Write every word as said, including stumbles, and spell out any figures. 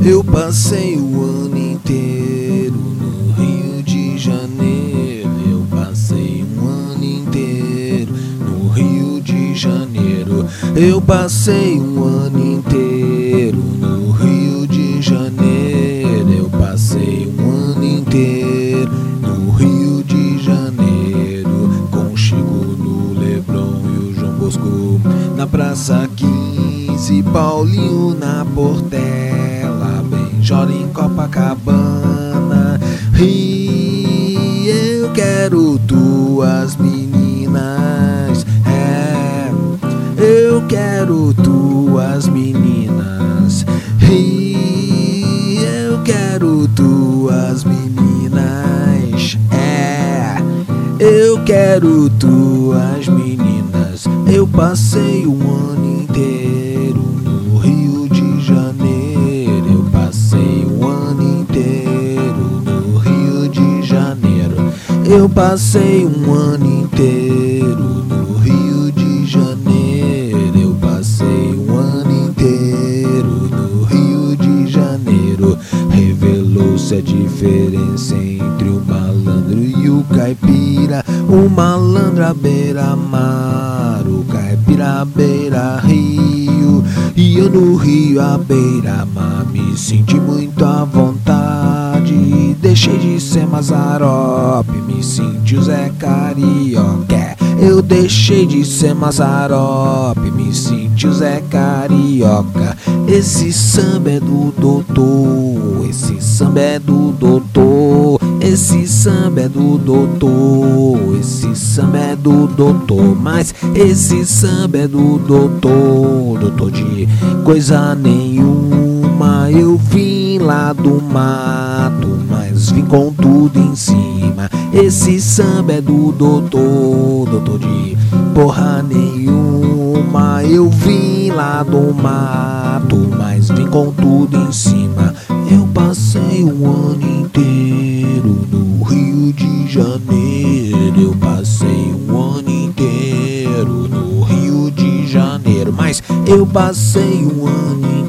Eu passei o ano inteiro no Rio de Janeiro. Eu passei um ano inteiro no Rio de Janeiro. Eu passei um ano inteiro no Rio de Janeiro. Eu passei um ano inteiro no Rio de Janeiro, com Chico no Leblon e o João Bosco na Praça quinze, Paulinho na Portela, Benjora em Copacabana. E eu quero tuas meninas, é, eu quero tuas meninas. E eu quero tuas meninas, é, eu quero tuas meninas. Eu passei um ano inteiro no Rio de Janeiro. Eu passei um ano inteiro no Rio de Janeiro. Eu passei um ano inteiro no Rio de Janeiro. Eu passei um ano inteiro no Rio de Janeiro. Revelou-se a diferença entre o malandro e o caipira. O malandro à beira-mar, o caipira à beira-rio. E eu no Rio à beira-mar me senti muito à vontade. Deixei de ser Mazzaropi, me senti o Zé Carioca. Eu deixei de ser Mazzaropi, me senti o Zé Carioca. Esse samba é do doutor, esse samba é do doutor. Esse samba é do doutor, esse samba é do doutor. Mas esse samba é do doutor, doutor de coisa nenhuma. Eu vim lá do mato, mas vim com tudo em cima. Esse samba é do doutor, doutor de porra nenhuma. Eu vim lá do mato, mas vim com tudo em cima. Eu passei um ano inteiro no Rio de Janeiro. Eu passei um ano inteiro no Rio de Janeiro. Mas eu passei um ano inteiro